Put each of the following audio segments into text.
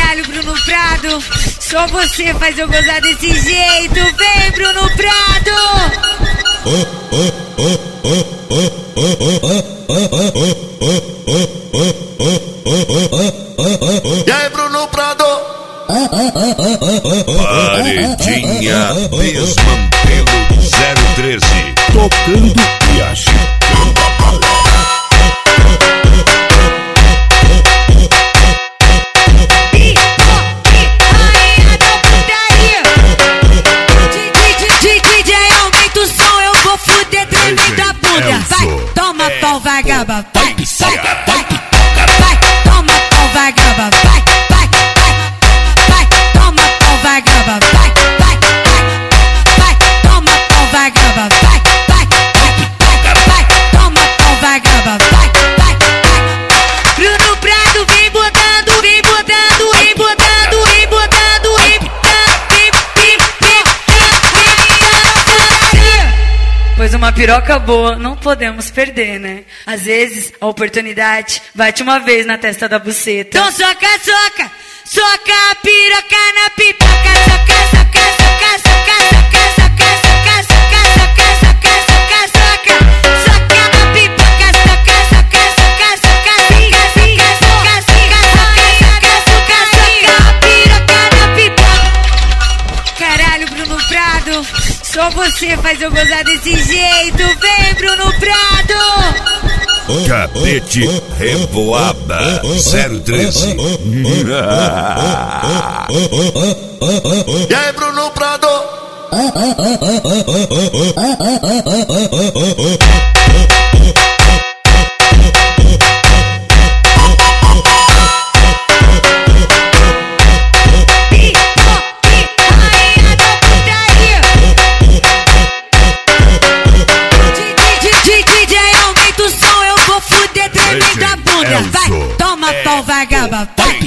Caralho, Bruno Prado, só você faz eu gozar desse jeito. Vem, Bruno Prado! E aí, Bruno Prado? Paredinha Desmantelo 013, tocando e agitando a balada. Vai, toma pau, vagaba, vai, vai, toma pau, vagaba, vai, toma pau, vagaba, vai, toma pau, vagaba, vai, toma pau, vagaba, vai. Bruno Prado vem botando, vem botando, vem botando, vem botando, pois uma piroca boa não podemos perder, né? Às vezes a oportunidade bate uma vez na testa da buceta. Então soca, soca, soca a piroca na pipoca. Soca, soca, soca, soca, soca, soca, soca, soca, soca, soca, soca, soca, soca na pipoca. Soca, soca, soca, soca, soca, soca, soca, soca, soca, soca a piroca na pipoca. Caralho, Bruno Prado, só você faz eu gozar desse jeito. Vem, Bruno Prado! Capete Revoada 013. E aí, Bruno Prado? Vai, toma pau, vagaba, vai,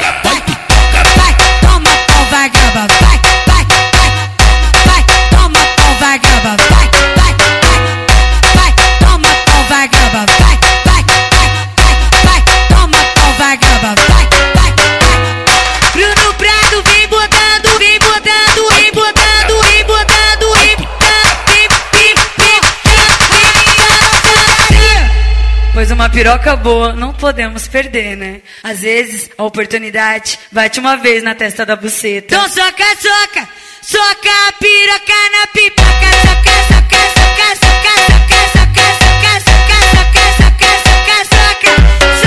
toma pau, vagaba, vai, toma pau, vagaba, vai, toma pau, vagaba, vai, toma pau, vagaba, vai. Bruno Prado vem botando, vem botando, vem botando, vem botando, pois uma piroca boa não podemos perder, né? Às vezes a oportunidade bate uma vez na testa da buceta. Então soca, soca, soca a piroca na pipoca. Soca, soca, soca, soca, soca, soca, soca, soca, soca, soca, soca, soca,